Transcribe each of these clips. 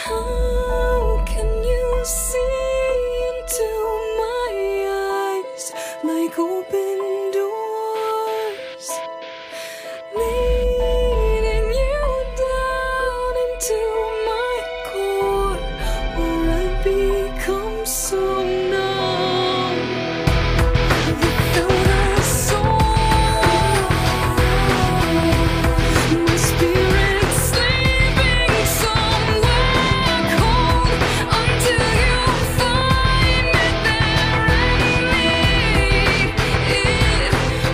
How can you see into my eyes like open doors, leading you down into my core, where I become so numb without a soul. My spirit sleeping somewhere cold until you find me there and lead it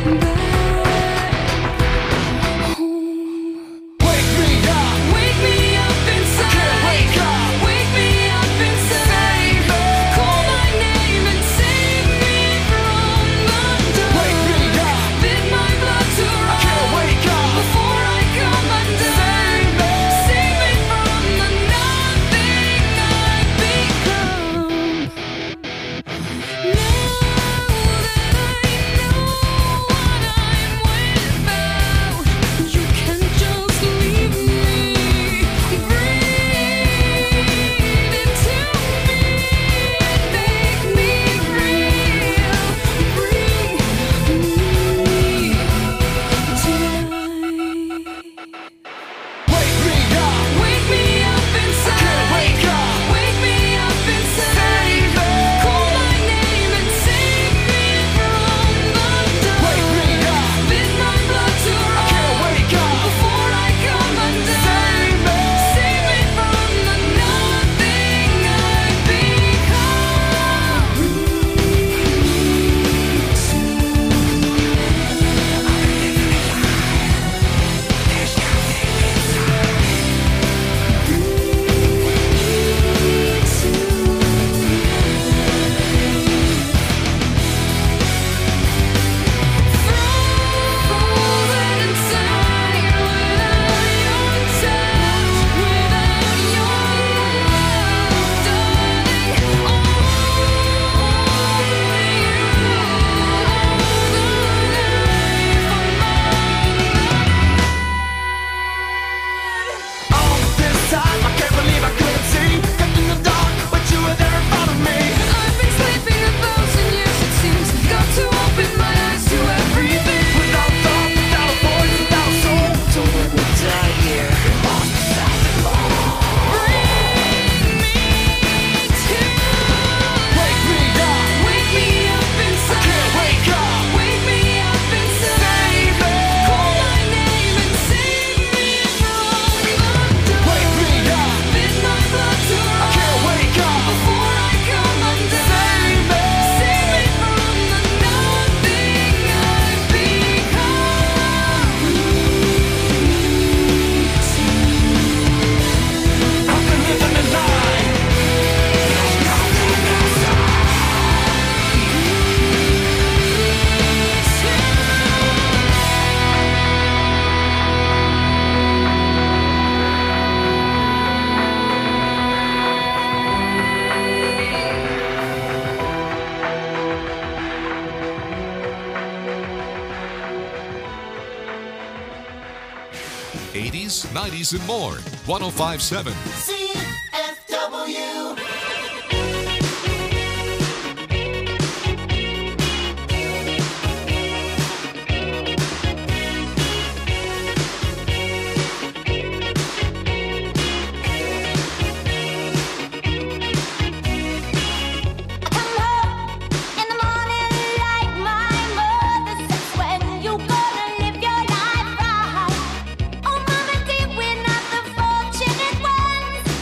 back home. Wake me up, Wake me up inside. can't wake up. Wake me up inside. Call my name and save me from the dark. Wake me up, Bid my blood to can't run wake up. before I come undone. Save me from the nothing I've become. Now that I know what I'm without, you can't just leave me. Breathe into me, make me real. Bring me tonight. Wake me up, Wake me up inside. can't wake up. Wake me up inside. Call my name and save me from the dark. Wake me up, Bid my blood to can't run wake up. before I come undone. Save me from the nothing I've frozen inside without your touch, without your love, darling. All this time, I can't believe I couldn't see. Kept in the dark, but you were there in front of me. I've been sleeping 1,000 years, it seems. Got to open my eyes to everything. Without thought, without a voice, without a soul. Don't let me die here. Lost without the law. Bring me to Wake me up, wake me up inside. can't wake up. Wake me up inside. Call my name and save me from the dark. Wake me up, Bid my blood to run can't wake up. before I come undone. Save me from the nothing I've become. I've been living a lie. '80s, '90s, and more. 1057. CFW. Come home in the morning like my mother says. When you gonna live your life right? Oh, mama, dear, we're not the fortunate ones.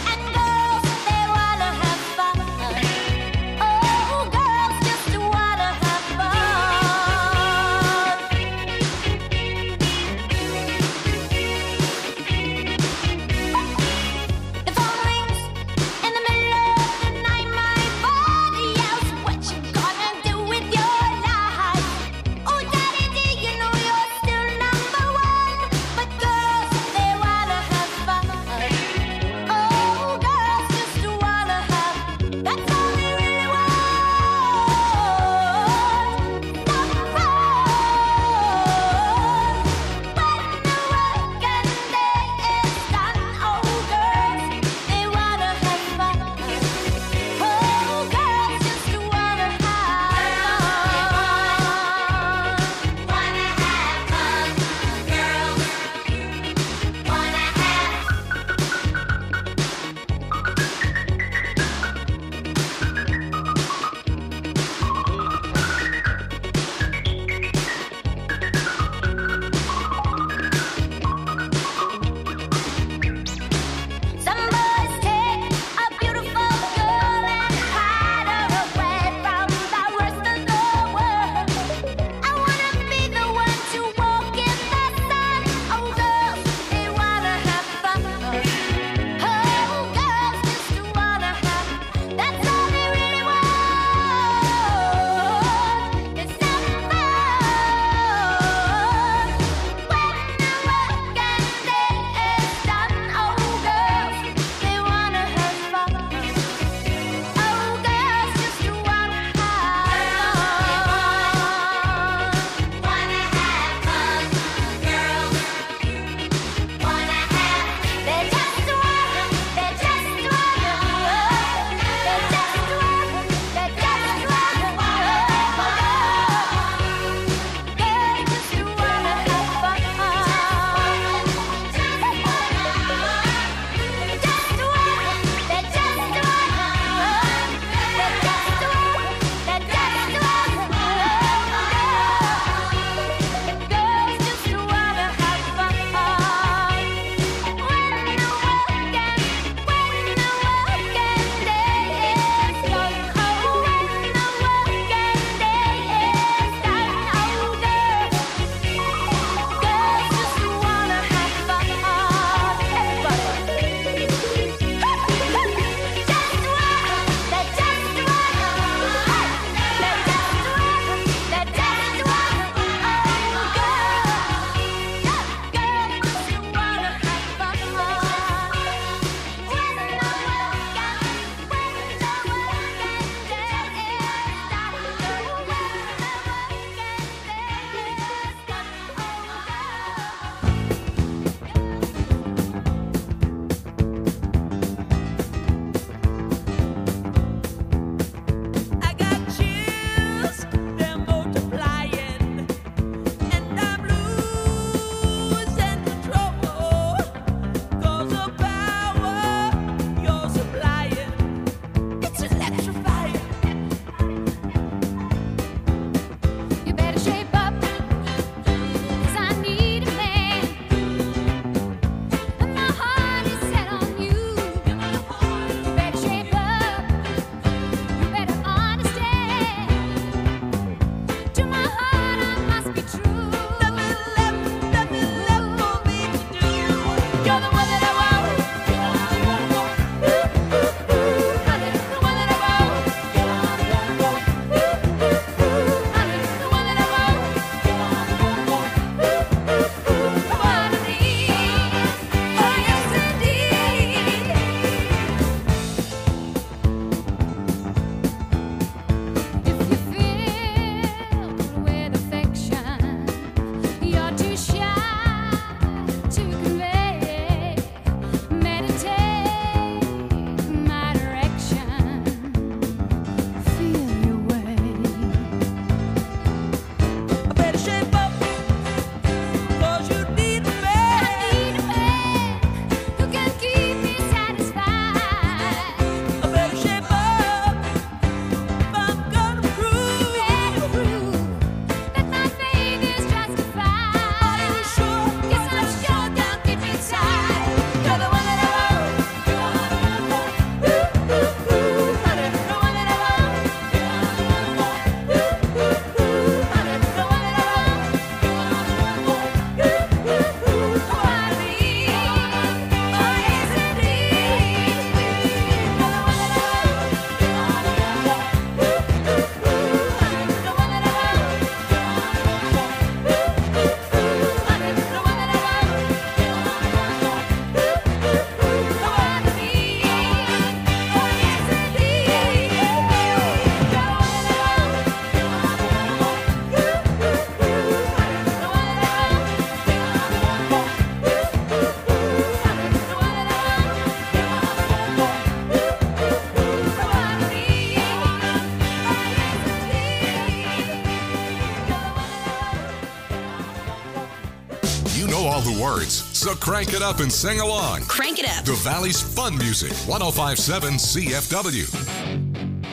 So crank it up and sing along. Crank it up. The Valley's fun music, 1057 CFW.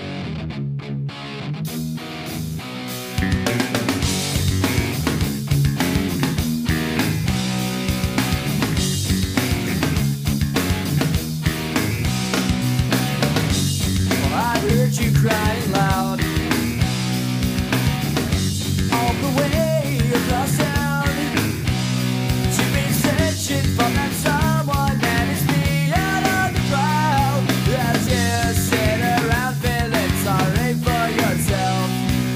I heard you crying loud all the way across town. You've been searching for that someone that is beyond on the crowd. As you sit around feeling sorry for yourself.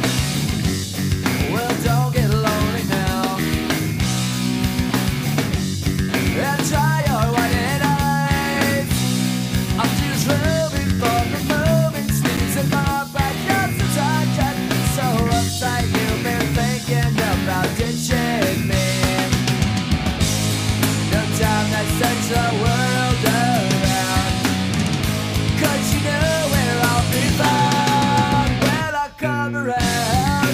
Well, don't get lonely now. And try your white eyes. I'm just hoping for the moment. Sneeze in my backyard since I got so uptight. You've been thinking about ditching me. No time to search the world around. 'Cause you know where I'll be found when I come around.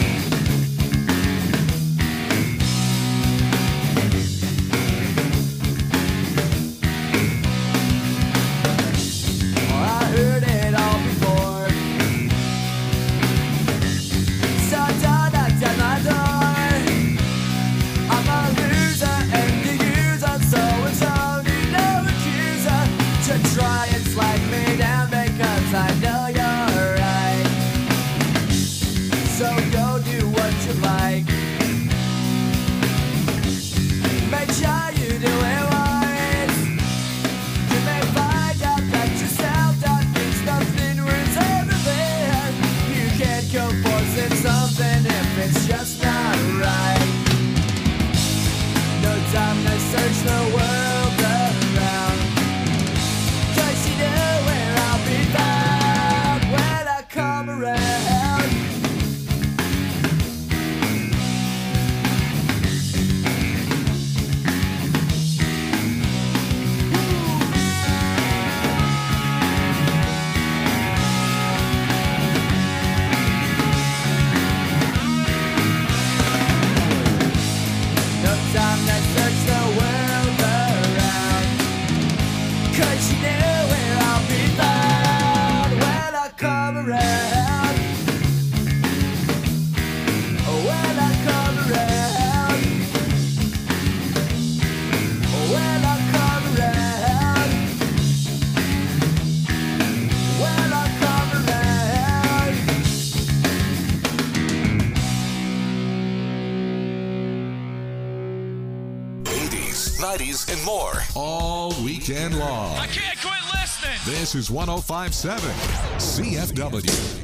I heard it all before. So don't knock down my door. I'm a loser and the user, so it's only no accuser to try and slag me down because I know you're right. So go do what you like. Make sure you do it wise. You may find out that yourself that means nothing worth everything. You can't go forcing something if it's just not right. No time to search the world around. 'Cause you know where I'll be found when I come around. No time to search the world around. 'Cause you know where I'll be found when I come around. When I come around. When I come around. When I come around. 80s, 90s, and more. All weekend long. I can't quit listening. This is 1057 CFW.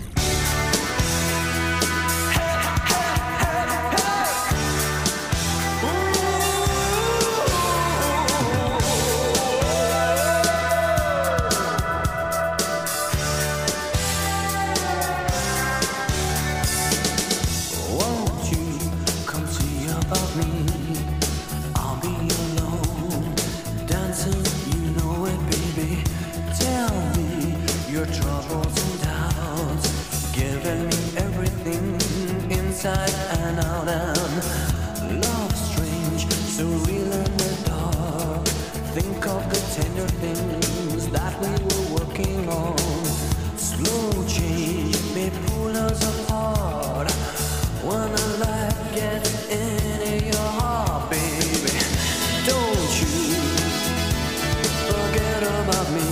Won't you come see about me? I'll be alone, dancing, you know it, baby. Tell me your troubles and doubts, giving me everything inside and out. And love strange, so real in the dark. Think of the tender things that we were working on. Slow change may pull us apart. When a life gets into your heart, baby, don't you forget about me.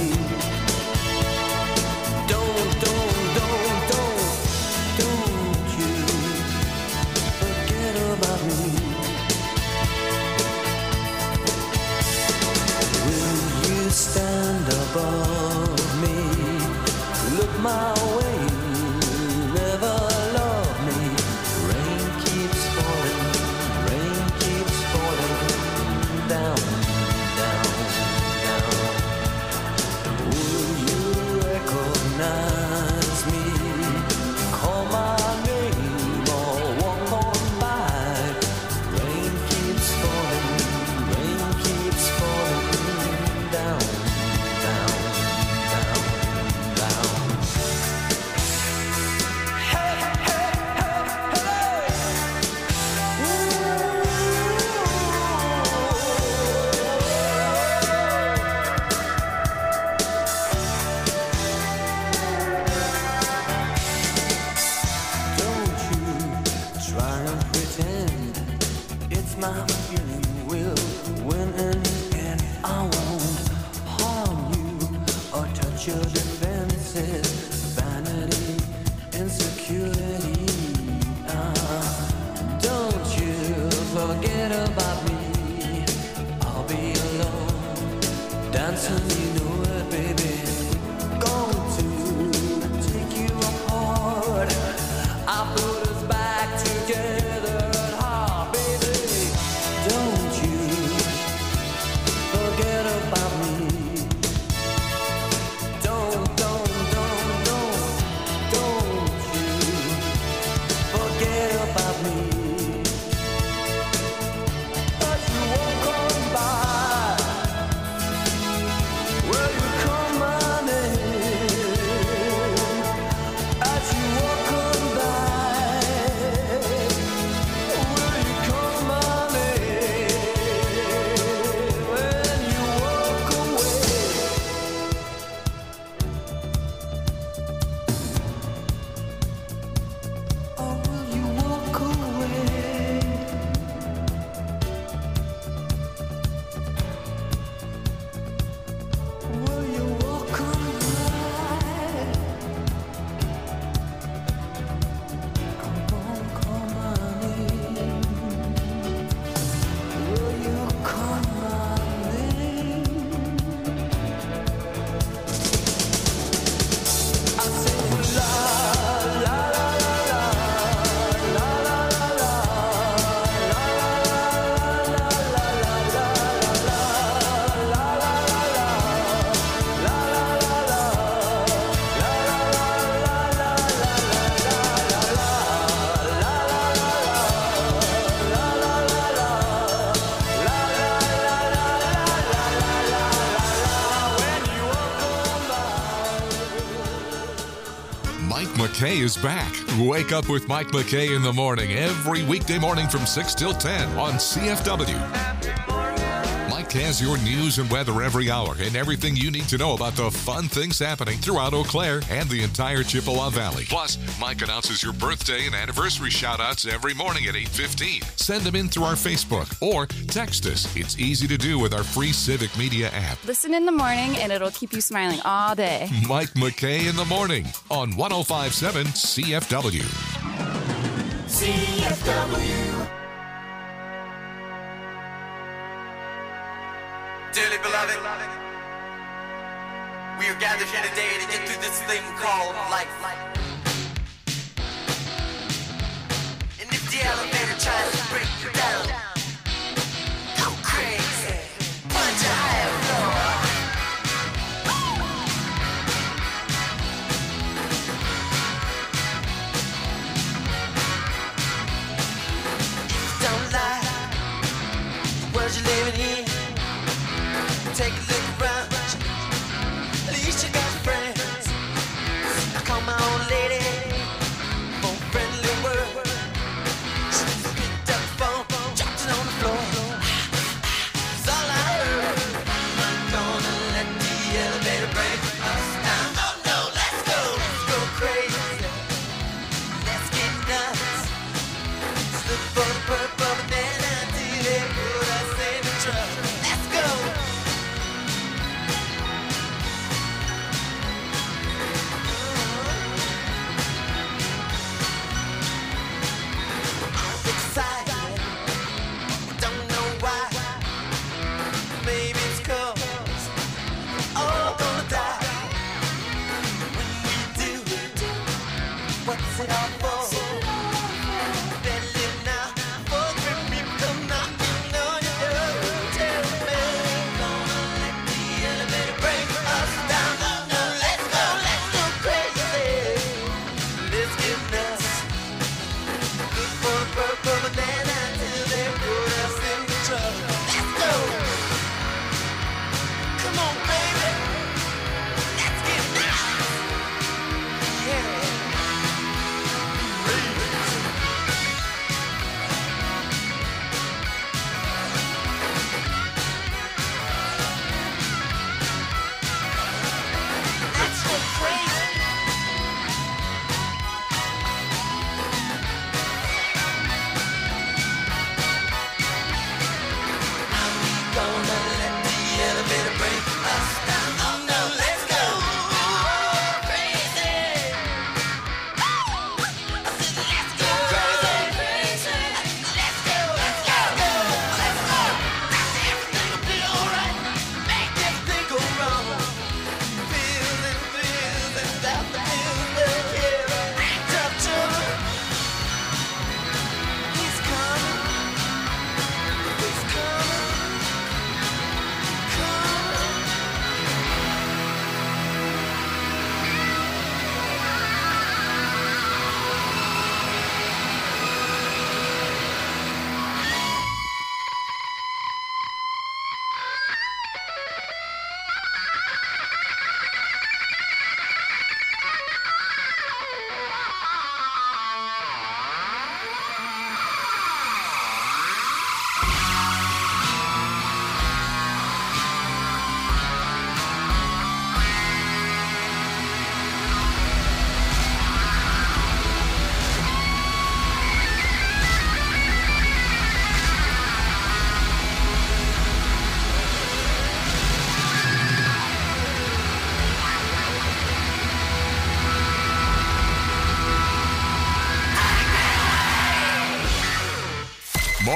Don't you forget about me. Will you stand your defenses, vanity, insecurity. Don't you forget about me. I'll be alone, dancing, you know it, baby. Going to take you apart. I put us back together at heart, baby. Don't you forget about me. Don't you forget about me. As you walk on by, will you call my name? As you walk on by, will you call my name? When you walk away. Or will you walk away? Will you walk away? Come on, call my name. Will you call my name? I say la la la la la la la la Mike McKay is back. Wake up with Mike McKay in the morning every weekday morning from 6 till 10 on CFW. Mike has your news and weather every hour and everything you need to know about the fun things happening throughout Eau Claire and the entire Chippewa Valley. Plus, Mike announces your birthday and anniversary shout-outs every morning at 8:15. Send them in through our Facebook or text us. It's easy to do with our free Civic Media app. Listen in the morning and it'll keep you smiling all day. Mike McKay in the morning on 105.7 CFW. CFW. Dearly beloved, we are gathered here today to get through this thing called life. And if the elevator tries to break you down, go crazy, punch a higher floor. Don't lie, the world you're living in. Take a look around, at least you got friends. I call my old lady for a friendly word. She picked up the phone, dropped it on the floor. It's all I heard. I'm not gonna let the elevator break us down. Oh no, let's go crazy. Let's get nuts. Let's look for the purple banana till they put us in the truck. Let's go.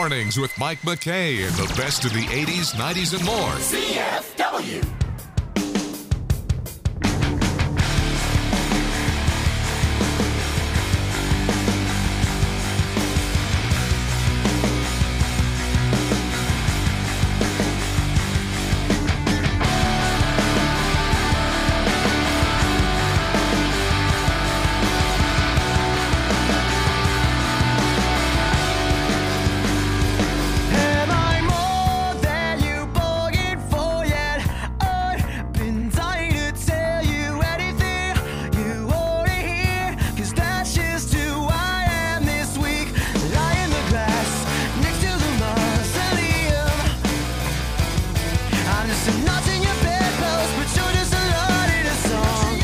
Mornings with Mike McKay and the best of the 80s, 90s, and more. CFW. Am I more than you bargained for yet? I've been dying to tell you anything you wanna hear, 'cause that's just who I am this week. Lie in the grass next to the mausoleum. I'm just a notch in your bedpost, but you're just a lot in a song.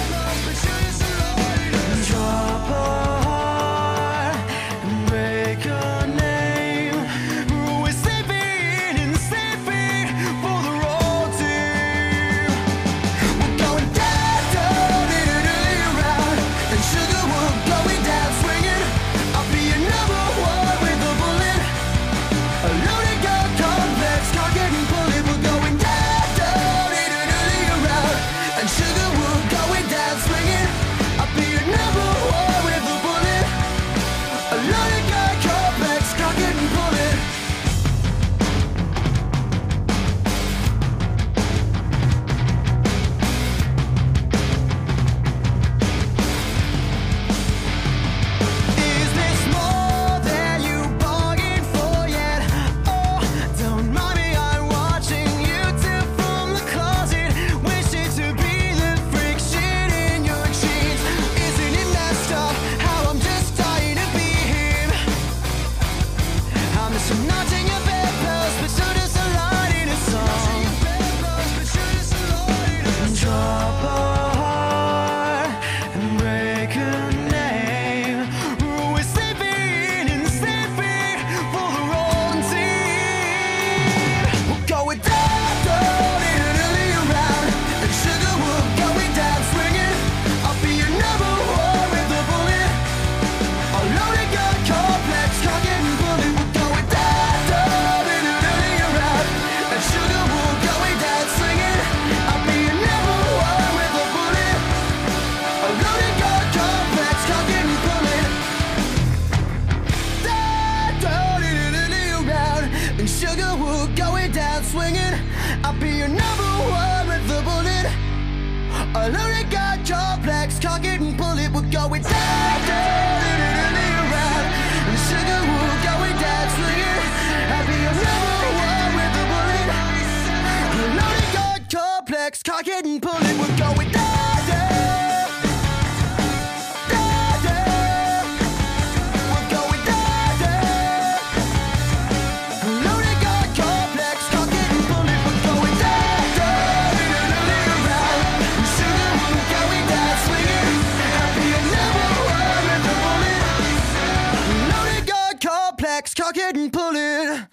Drop a heart and break a name. We're sleeping and sleeping for the road team. We're going down, down, in an early round, and sugar will going down swinging. I'll be your number one with a bullet. A loaded gun complex, can't get and pull it. We're going down, down, in an early round, and sugar will going down swinging. I'll be your number one with a bullet. A loaded gun complex, can't get and pull it. Is this more than you bargained for yet? Oh, don't mind me, I'm watching YouTube from the closet, wishing to be the friction in your jeans. Isn't it messed up how I'm just dying to be him? I'm just a notch in your bedpost, but you're just a line in a song. Drop a heart and break a name. We're sleeping and sleeping for the wrong team. We're going down, down in an early round, and sugar will going down swinging. I'll be your number one with a bullet. A loaded gun complex, can't get and pull it. We're going down, down in an early round, and sugar will going down swinging. I'll be your number one with a bullet. A loaded gun complex, can't get and pull it. Down, down in an early round, and sugar will going down swinging. I'll be your number one with a bullet. A loaded gun complex, can't get and pull it. We're going down, down in an early round, and sugar will going down swinging. I'll be your number one with a bullet. A loaded gun complex, can't get and pull it. We're going down, down, down, down. We're going down, down. A loaded gun complex, can't get and pull it. We're going down, down in an early round, and sugar will going down swinging. I'll be your number one with a bullet. A loaded gun complex, can't get and pull it.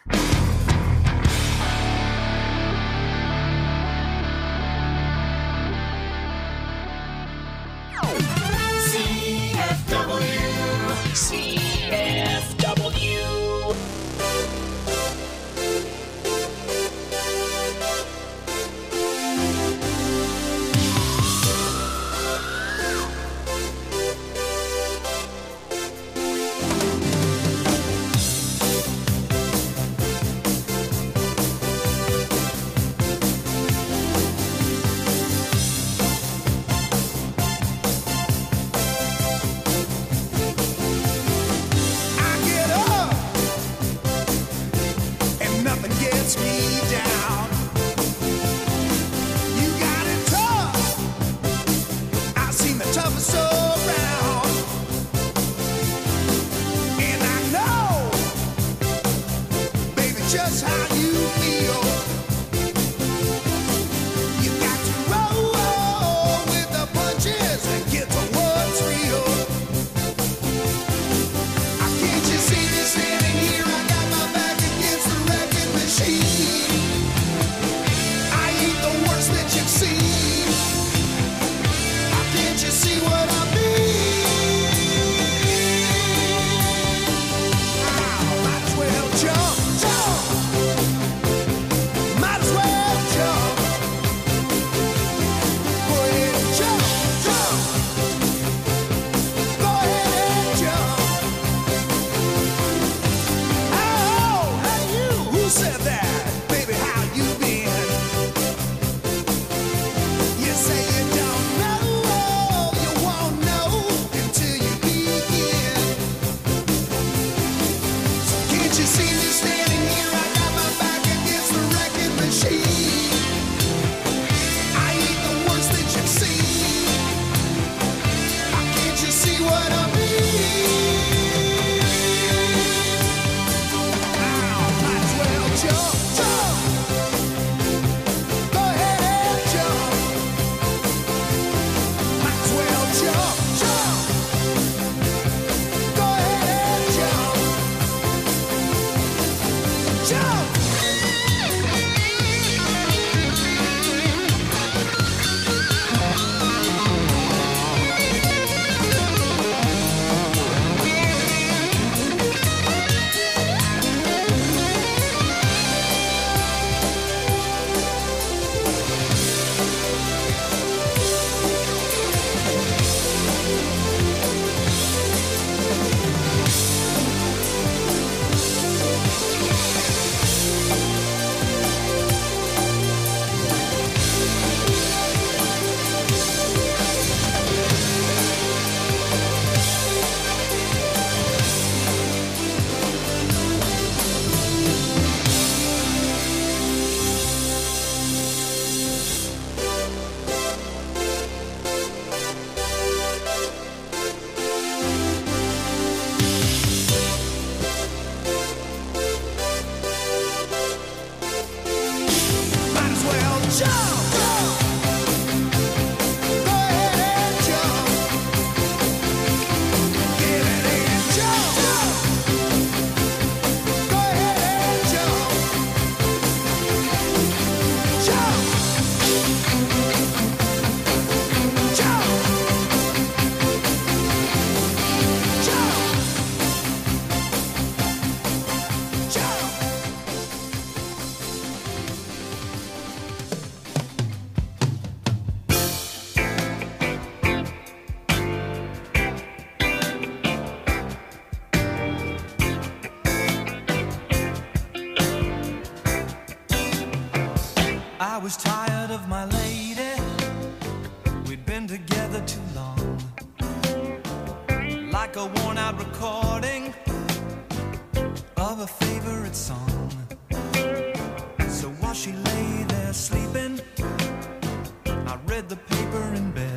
tired of my lady. We'd been together too long, like a worn-out recording of a favorite song. So while she lay there sleeping, I read the paper in bed,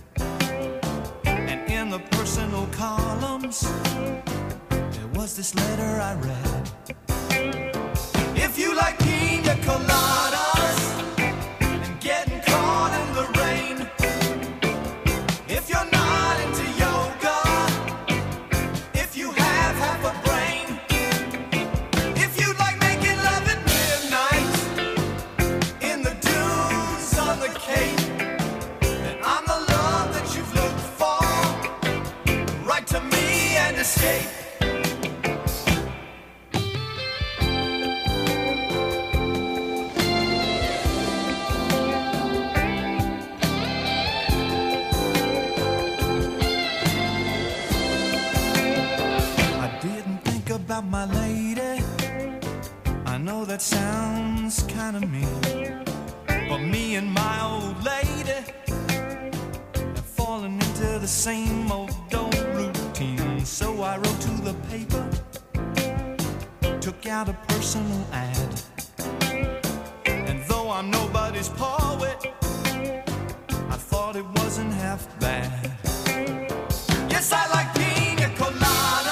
and in the personal columns there was this letter I read. If you like pina coladas and getting caught in the rain, if you're not into yoga, if you have half a brain, if you like making love at midnight in the dunes on the Cape, then I'm the love that you've looked for. Write to me and escape. About my lady, I know that sounds kind of mean, but me and my old lady have fallen into the same old routine. So I wrote to the paper, took out a personal ad, and though I'm nobody's poet, I thought it wasn't half bad. Yes, I like pina coladas,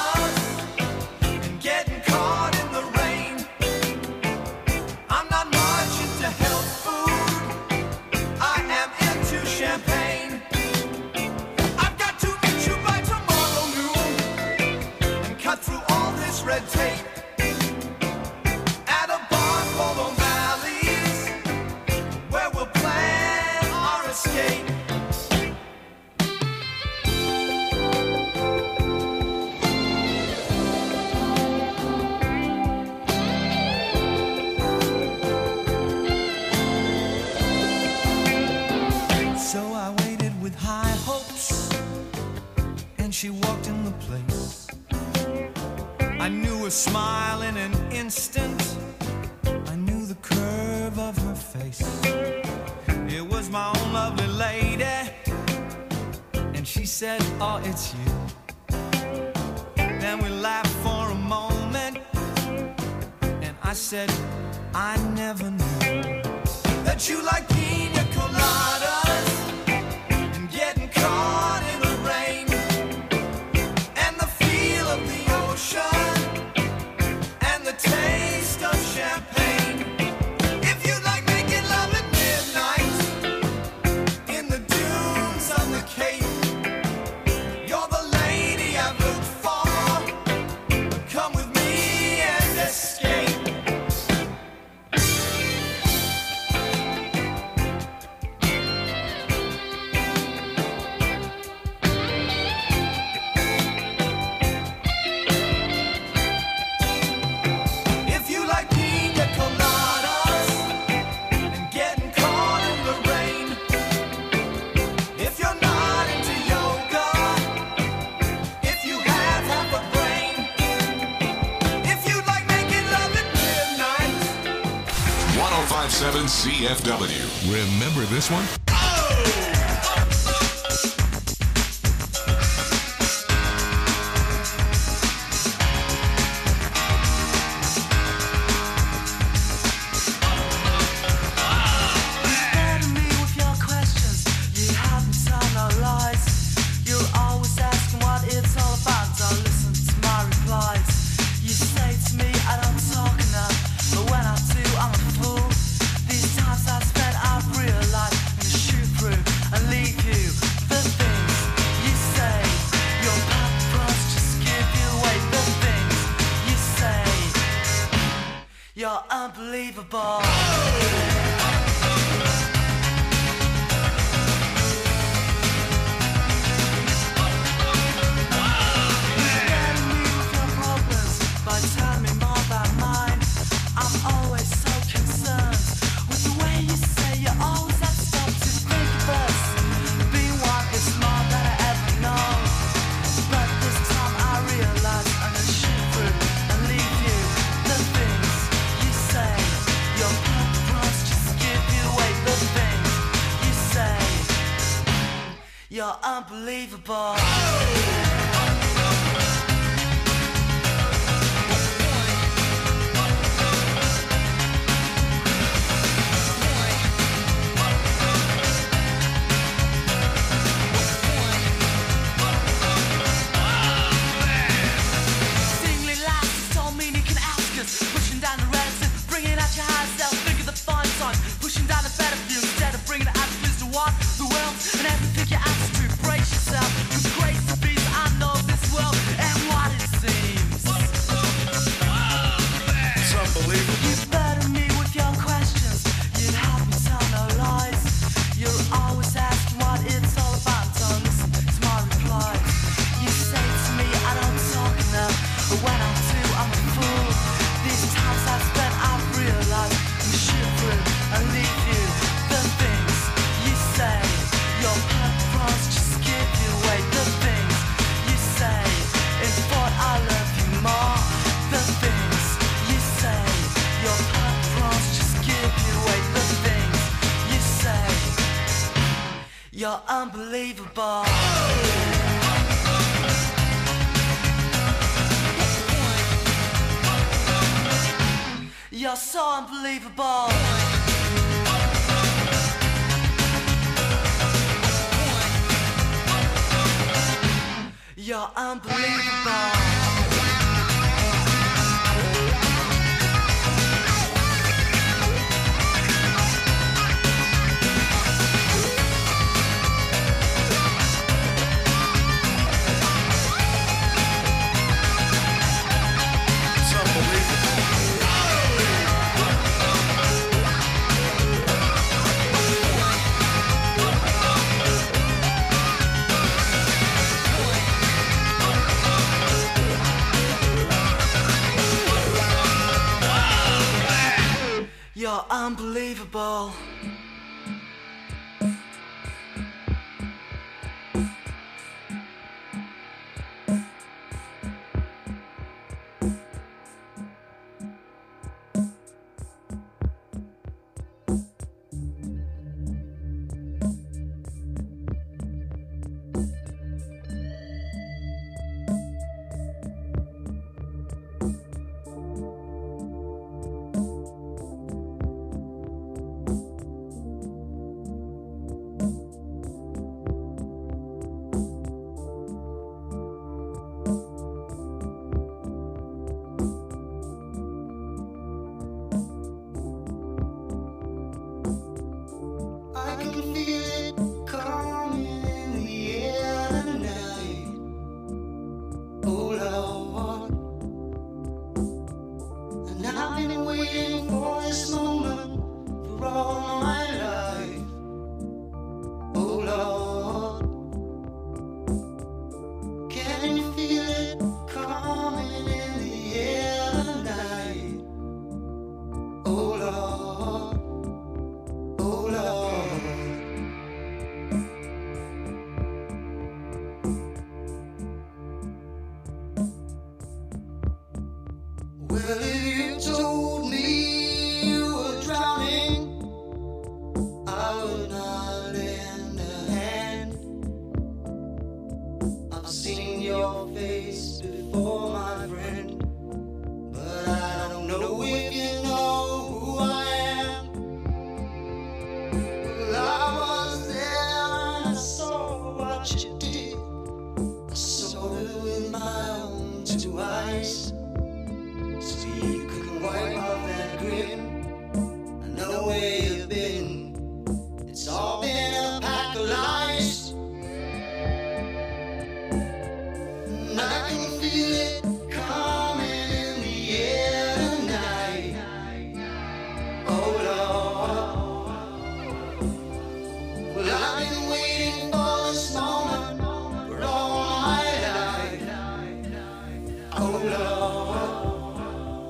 red tape at a bar called O'Malley's, where we'll plan our escape. So I waited with high hopes, and she walked in the place. I knew her smile in an instant, I knew the curve of her face. It was my own lovely lady, and she said, oh, it's you. Then we laughed for a moment, and I said, I never knew that you like pina coladas and getting caught in the rain and the feel of the ocean, the taste of champagne. If you like making love at midnight in the dunes on the Cape, you're the lady I've looked for. Come with me and escape. CFW. Remember this one? You're unbelievable. You're You're unbelievable. Singly lights, don't mean you can ask us. Pushing down the reds and bringing out your high self. Think of the fun song. Pushing down the better view instead of bringing the attitudes to walk the world and everything you ask to brace yourself. Cause grace to be, I know this world and what it seems. It's unbelievable. You burden me with your questions. You'd have me tell no lies. You're always asking what it's all about. Don't listen to my replies. You say to me I don't talk enough, but when I do I'm a fool. These times I've spent I've realized I'm shivering and leave you. The things you say, your purpose just give you away. The things you say, in thought I love you more. The things you say, your purpose just give you away. The things you say, you're unbelievable. You're so unbelievable. You're unbelievable. It's unbelievable. You're unbelievable. I can feel it coming in the air tonight. Oh Lord, and I've been waiting for this moment for all my life. Oh Lord, can you feel it coming in the air tonight? Oh Lord. Oh Lord, well if you told me you were drowning, I would not lend a hand. I've seen your face before, my friend, but I don't know if you know who I am. I was there and I saw what you did. I saw it with my own two eyes. So you could wipe off that grin. I know where you've been. It's all been a pack of lies. And I can feel it coming in the air tonight. Oh Lord. Well, I've been waiting for this moment for all my life. Oh Lord,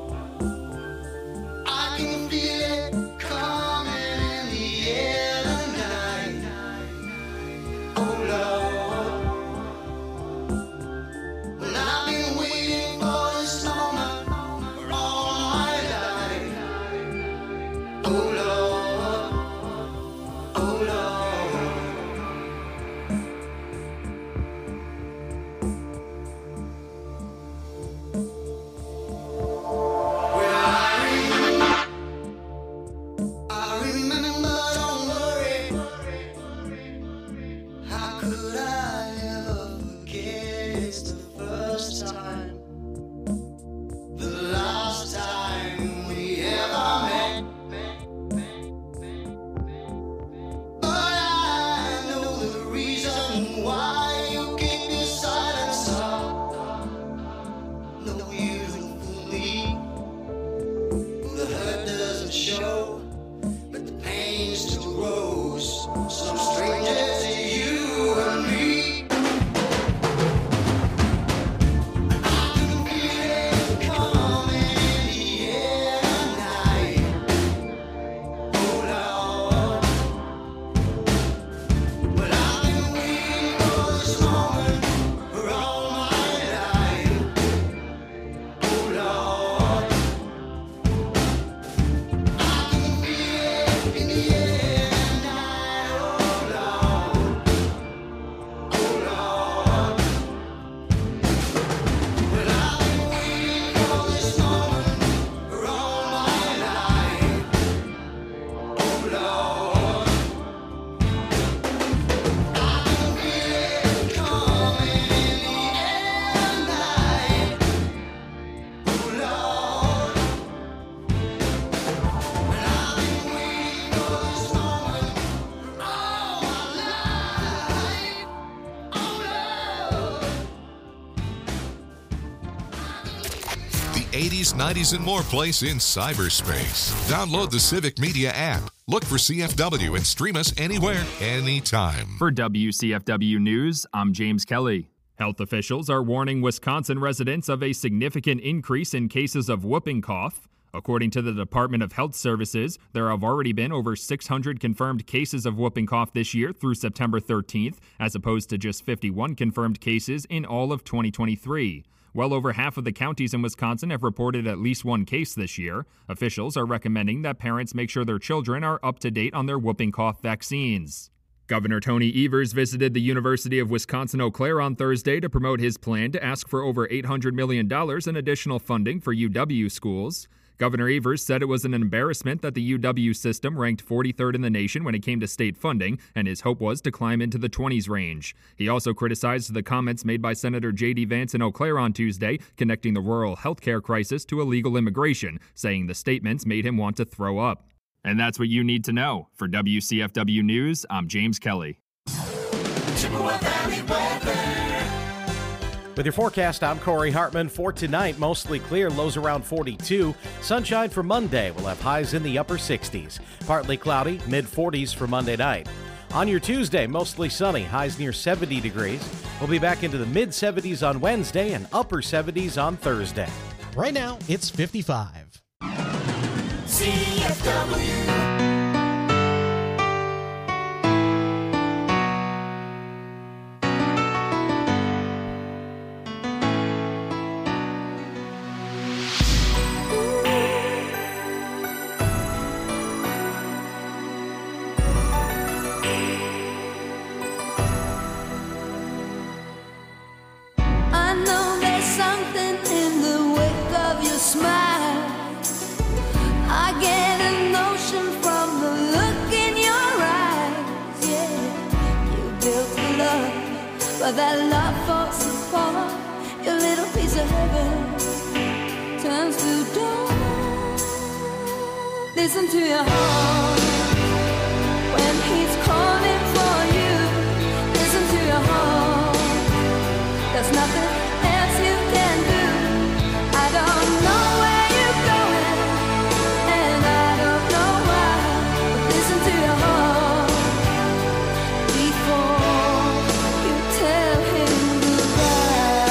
I can feel it coming in the air tonight. Oh Lord, well, I've been waiting for this moment for all my life. Oh Lord, oh Lord. rose, some stranger to you and me. I can feel it coming in the air tonight. Oh Lord, well I've been waiting for this moment for all my life. Oh Lord, I can feel it in the air tonight. Oh Lord, oh Lord. Well, I've been waiting for this moment for all my life. Oh Lord, I can feel it coming in the air tonight. Oh Lord, well, I've been waiting for this moment for all my life. Oh Lord. The 80s, 90s, and more place in cyberspace. Download the Civic Media app. Look for CFW and stream us anywhere, anytime. For WCFW News, I'm James Kelly. Health officials are warning Wisconsin residents of a significant increase in cases of whooping cough. According to the Department of Health Services, there have already been over 600 confirmed cases of whooping cough this year through September 13th, as opposed to just 51 confirmed cases in all of 2023. Well over half of the counties in Wisconsin have reported at least one case this year. Officials are recommending that parents make sure their children are up to date on their whooping cough vaccines. Governor Tony Evers visited the University of Wisconsin-Eau Claire on Thursday to promote his plan to ask for over $800 million in additional funding for UW schools. Governor Evers said it was an embarrassment that the UW system ranked 43rd in the nation when it came to state funding, and his hope was to climb into the 20s range. He also criticized the comments made by Senator J.D. Vance in Eau Claire on Tuesday, connecting the rural health care crisis to illegal immigration, saying the statements made him want to throw up. And that's what you need to know. For WCFW News, I'm James Kelly. With your forecast, I'm Corey Hartman. For tonight, mostly clear, lows around 42. Sunshine for Monday. We'll have highs in the upper 60s. Partly cloudy, mid-40s for Monday night. On your Tuesday, mostly sunny, highs near 70 degrees. We'll be back into the mid-70s on Wednesday and upper 70s on Thursday. Right now, it's 55. CFW. I know there's something in the wake of your smile. I get a notion from the look in your eyes. Yeah, you built a love, but that love falls apart. Your little piece of heaven turns to dawn. Listen to your heart when he's calling for you. Listen to your heart. There's nothing else you can do. I don't know where you're going, and I don't know why. But listen to your heart before you tell him goodbye.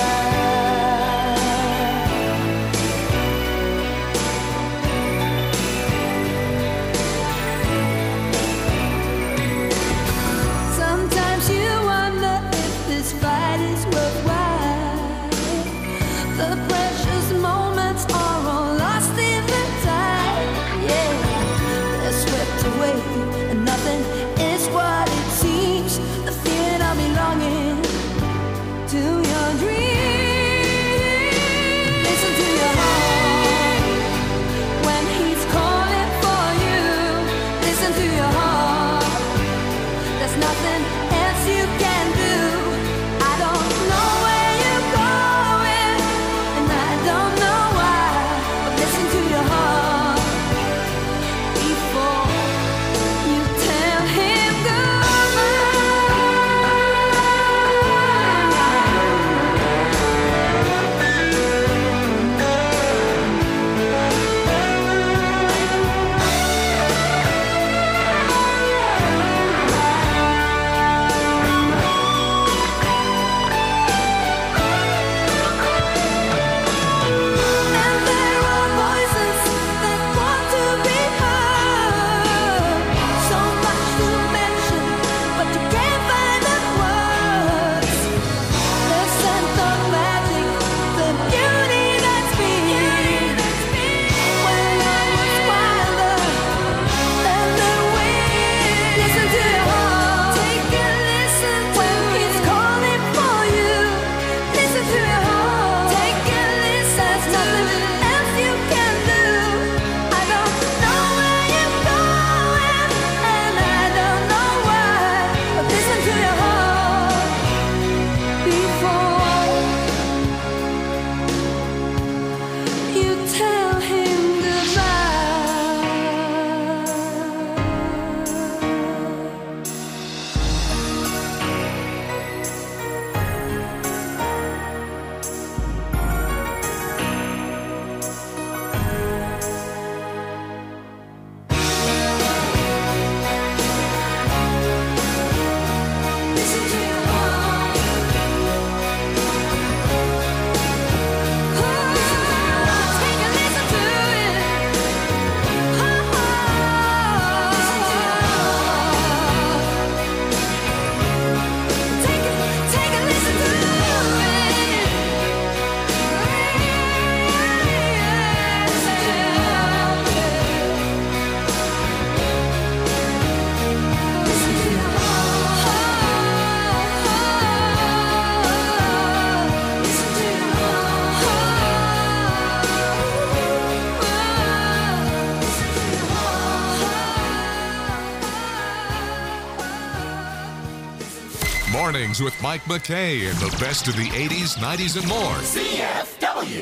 Mornings with Mike McKay and the best of the 80s, 90s, and more. CFW.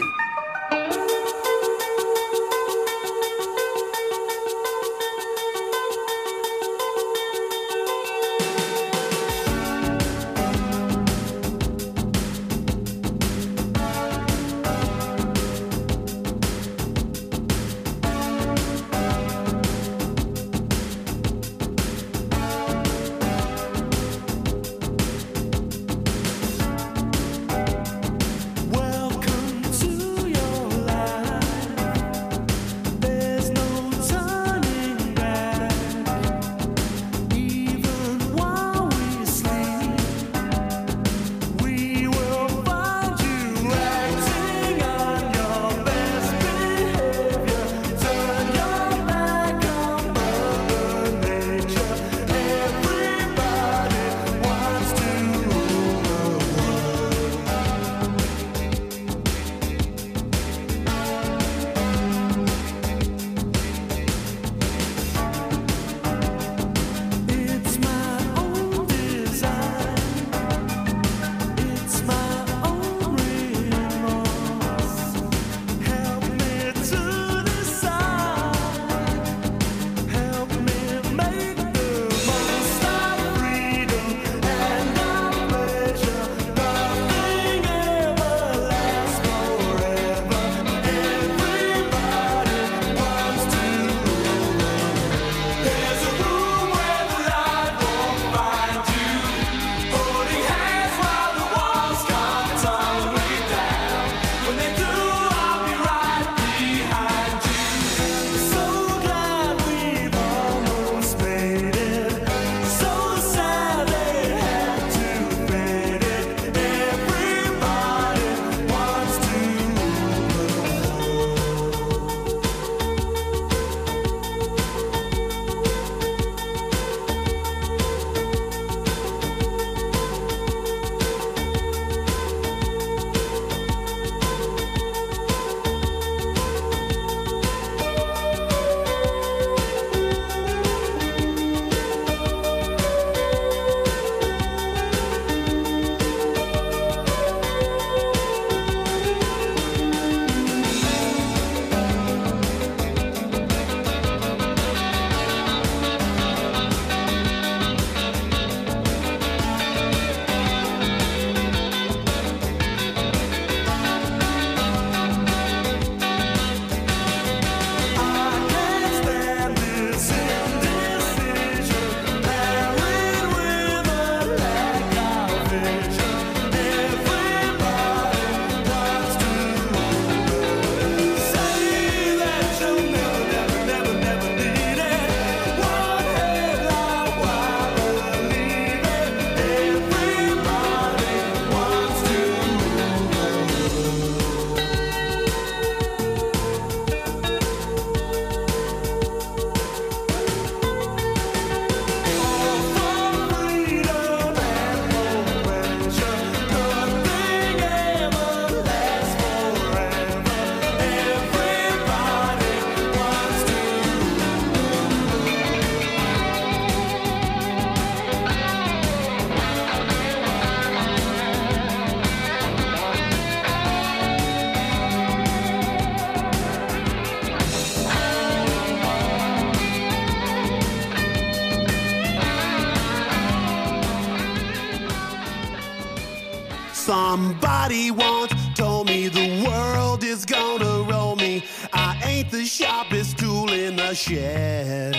Somebody once told me the world is gonna roll me. I ain't the sharpest tool in the shed.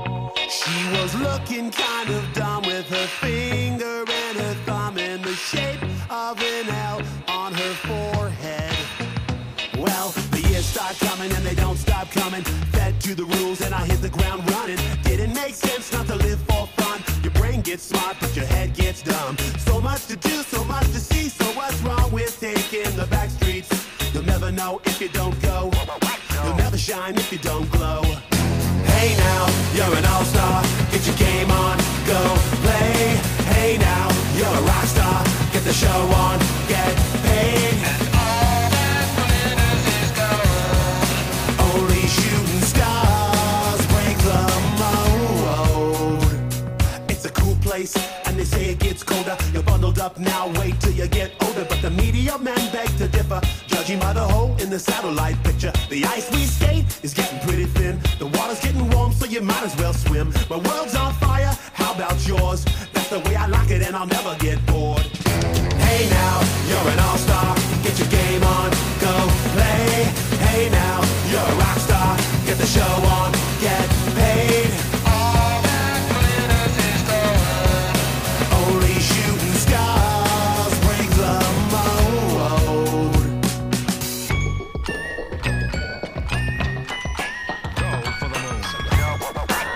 She was looking kind of dumb with her finger and her thumb in the shape of an L on her forehead. Well, the years start coming and they don't stop coming. Fed to the rules and I hit the ground running. Didn't make sense not to live for fun. Your brain gets smart but your head gets dumb. So much to do, so much to see. So what's wrong with taking the back streets? You'll never know if you don't go. You'll never shine if you don't glow. Hey now, you're an all-star. Get your game on, go play. Hey now, you're a rock star. Get the show on, get paid. And all that glitters is gold. Only shooting stars break the mold. It's a cool place, and they say it gets colder. You're bundled up now, wait till you get older. But the media men beg to differ, judging by the hole in the satellite picture. The ice we skate is getting pretty thin. The water's getting warm, so you might as well swim. My world's on fire, how about yours? That's the way I like it, and I'll never get bored. Hey now, you're an all-star. Get your game on, go play. Hey now, you're a rock star. Get the show on, get paid. All that glitters is gold. Only shooting stars break the mold. Go for the moon. Go for the moon.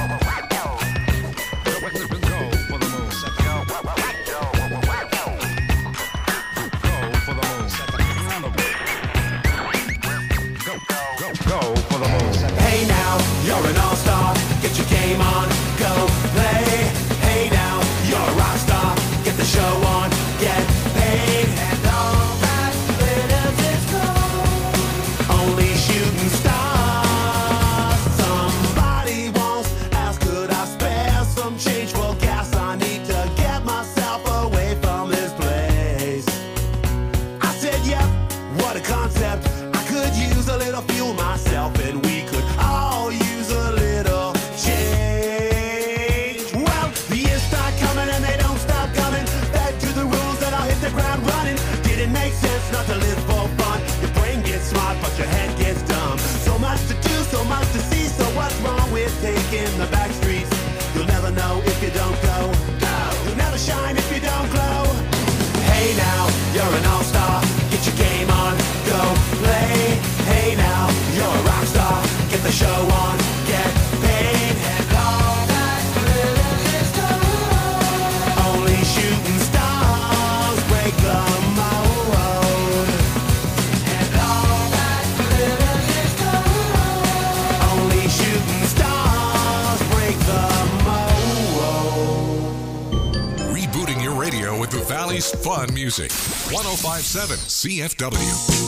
Go for the moon. Hey now, you're an all-star. Get your game on, go play. Hey now, you're a rock star. Get the show on, get paid. And all that glitters is gold. Only shooting stars. Somebody once asked, could I spare some change for gas? I need to get myself away from this place. I said, yep, what a concept. I could use a little fuel myself, and we could all use a little change. Well, the years start coming and they don't stop coming. Back to the rules and I'll hit the ground running. Didn't make sense not to live for fun. Your brain gets smart, but your head gets dumb. So much to do, so much to see. So what's wrong with taking the back streets? You'll never know if you don't go. You'll never shine if you don't glow. Hey now, you're an all-star. Get your game on, go play. Hey now, you're a rock star. Get the show on, get paid. And all that glitters is gold. Only shooting stars break the mold. And all that glitters is gold. Only shooting stars break the mold. Rebooting your radio with the Valley's fun music. 105.7 CFW.